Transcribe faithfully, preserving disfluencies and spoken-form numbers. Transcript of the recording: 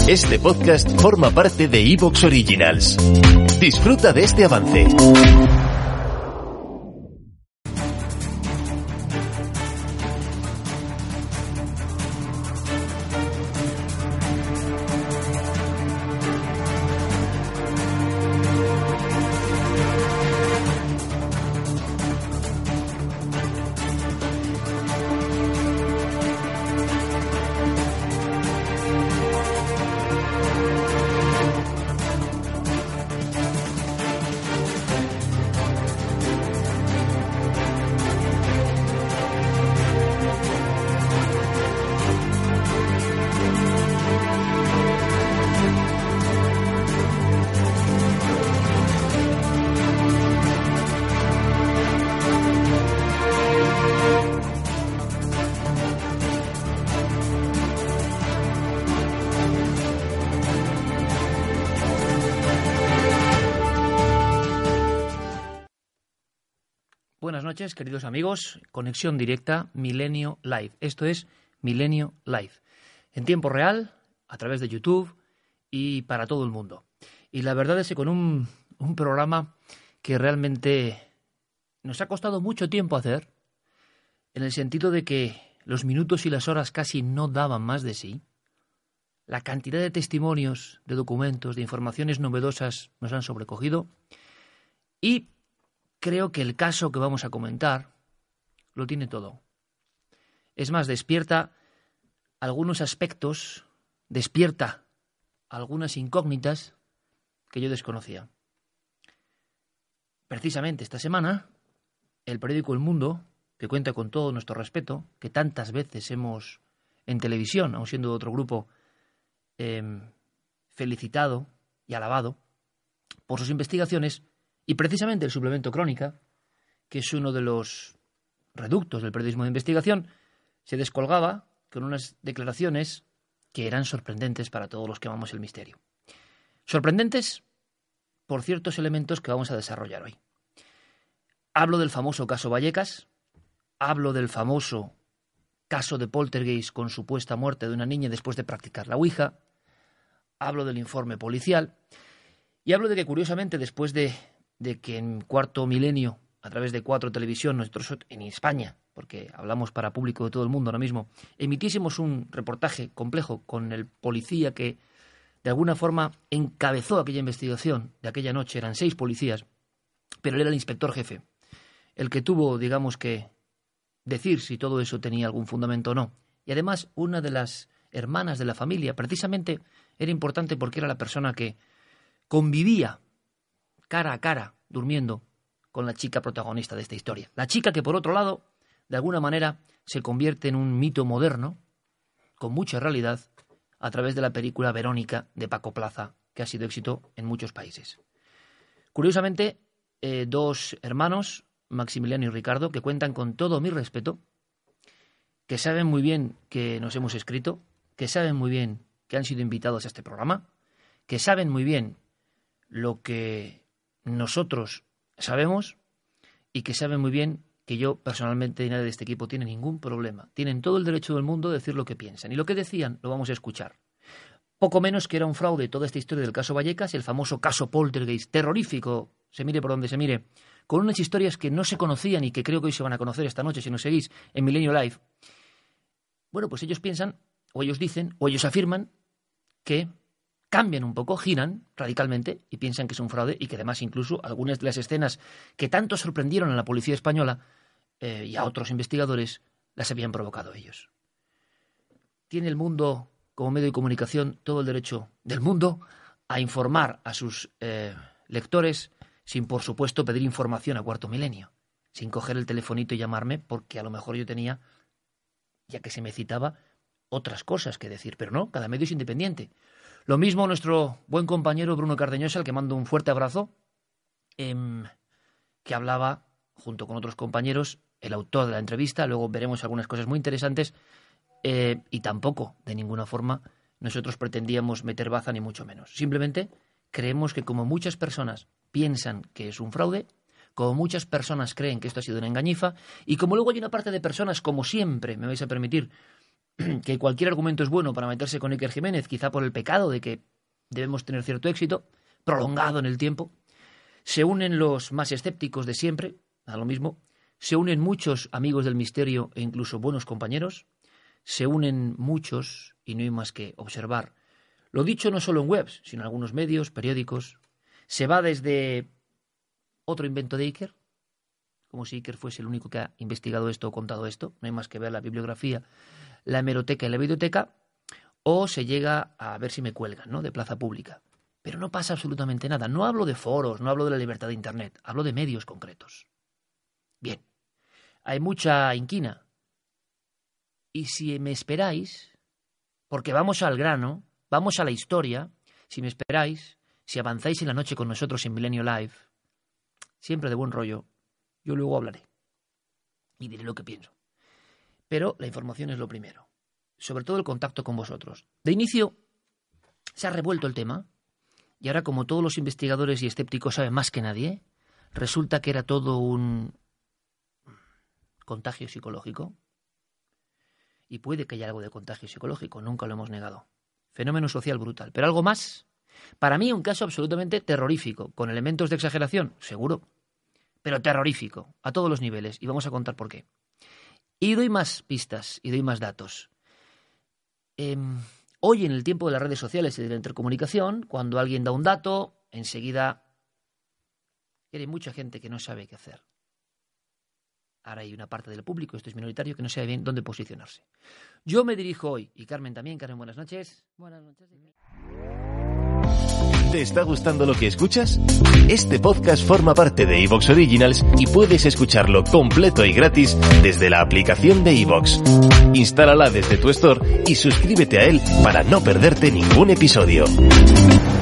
Este podcast forma parte de iVoox Originals. Disfruta de este avance. Buenas noches, queridos amigos. Conexión directa Milenio Live. Esto es Milenio Live. En tiempo real, a través de YouTube y para todo el mundo. Y la verdad es que con un, un programa que realmente nos ha costado mucho tiempo hacer, en el sentido de que los minutos y las horas casi no daban más de sí. La cantidad de testimonios, de documentos, de informaciones novedosas nos han sobrecogido. Y creo que el caso que vamos a comentar lo tiene todo. Es más, despierta algunos aspectos, despierta algunas incógnitas que yo desconocía. Precisamente esta semana, el periódico El Mundo, que cuenta con todo nuestro respeto, que tantas veces hemos en televisión, aun siendo de otro grupo, eh, felicitado y alabado por sus investigaciones, y precisamente el suplemento Crónica, que es uno de los reductos del periodismo de investigación, se descolgaba con unas declaraciones que eran sorprendentes para todos los que amamos el misterio. Sorprendentes por ciertos elementos que vamos a desarrollar hoy. Hablo del famoso caso Vallecas, hablo del famoso caso de poltergeist con supuesta muerte de una niña después de practicar la Ouija, hablo del informe policial y hablo de que, curiosamente, después de de que en Cuarto Milenio, a través de Cuatro Televisión, nosotros en España, porque hablamos para público de todo el mundo ahora mismo, emitiésemos un reportaje complejo con el policía que de alguna forma encabezó aquella investigación de aquella noche. Eran seis policías, pero él era el inspector jefe, el que tuvo, digamos, que decir si todo eso tenía algún fundamento o no. Y además, una de las hermanas de la familia, precisamente, era importante porque era la persona que convivía cara a cara, durmiendo con la chica protagonista de esta historia. La chica que, por otro lado, de alguna manera se convierte en un mito moderno, con mucha realidad, a través de la película Verónica de Paco Plaza, que ha sido éxito en muchos países. Curiosamente, eh, dos hermanos, Maximiliano y Ricardo, que cuentan con todo mi respeto, que saben muy bien que nos hemos escrito, que saben muy bien que han sido invitados a este programa, que saben muy bien lo que nosotros sabemos y que saben muy bien que yo personalmente y nadie de este equipo tiene ningún problema. Tienen todo el derecho del mundo de decir lo que piensan. Y lo que decían lo vamos a escuchar. Poco menos que era un fraude toda esta historia del caso Vallecas, el famoso caso poltergeist, terrorífico, se mire por donde se mire, con unas historias que no se conocían y que creo que hoy se van a conocer esta noche si nos seguís en Milenio Live. Bueno, pues ellos piensan, o ellos dicen, o ellos afirman que cambian un poco, giran radicalmente y piensan que es un fraude y que además incluso algunas de las escenas que tanto sorprendieron a la policía española eh, y a otros investigadores las habían provocado ellos. Tiene El Mundo, como medio de comunicación, todo el derecho del mundo a informar a sus eh, lectores sin, por supuesto, pedir información a Cuarto Milenio, sin coger el telefonito y llamarme porque a lo mejor yo tenía, ya que se me citaba, otras cosas que decir. Pero no, cada medio es independiente. Lo mismo nuestro buen compañero Bruno Cardeñosa, al que mando un fuerte abrazo, eh, que hablaba, junto con otros compañeros, el autor de la entrevista. Luego veremos algunas cosas muy interesantes, eh, y tampoco, de ninguna forma, nosotros pretendíamos meter baza, ni mucho menos. Simplemente creemos que, como muchas personas piensan que es un fraude, como muchas personas creen que esto ha sido una engañifa, y como luego hay una parte de personas, como siempre, me vais a permitir, que cualquier argumento es bueno para meterse con Iker Jiménez, quizá por el pecado de que debemos tener cierto éxito, prolongado en el tiempo. Se unen los más escépticos de siempre, a lo mismo. Se unen muchos amigos del misterio e incluso buenos compañeros. Se unen muchos, y no hay más que observar. Lo dicho no solo en webs, sino en algunos medios, periódicos. Se va desde otro invento de Iker, como si Iker fuese el único que ha investigado esto o contado esto. No hay más que ver la bibliografía, la hemeroteca y la biblioteca. O se llega a ver si me cuelgan, ¿no?, de plaza pública. Pero no pasa absolutamente nada. No hablo de foros, no hablo de la libertad de Internet. Hablo de medios concretos. Bien, hay mucha inquina. Y si me esperáis, porque vamos al grano, vamos a la historia, si me esperáis, si avanzáis en la noche con nosotros en Milenio Live, siempre de buen rollo, yo luego hablaré y diré lo que pienso. Pero la información es lo primero, sobre todo el contacto con vosotros. De inicio se ha revuelto el tema y ahora, como todos los investigadores y escépticos saben más que nadie, resulta que era todo un contagio psicológico. Y puede que haya algo de contagio psicológico, nunca lo hemos negado. Fenómeno social brutal. Pero algo más. Para mí un caso absolutamente terrorífico, con elementos de exageración, seguro, pero terrorífico, a todos los niveles, y vamos a contar por qué. Y doy más pistas, y doy más datos. Eh, hoy, en el tiempo de las redes sociales y de la intercomunicación, cuando alguien da un dato, enseguida hay mucha gente que no sabe qué hacer. Ahora hay una parte del público, esto es minoritario, que no sabe bien dónde posicionarse. Yo me dirijo hoy, y Carmen también. Carmen, buenas noches. Buenas noches. ¿Te está gustando lo que escuchas? Este podcast forma parte de iVoox Originals y puedes escucharlo completo y gratis desde la aplicación de iVoox. Instálala desde tu store y suscríbete a él para no perderte ningún episodio.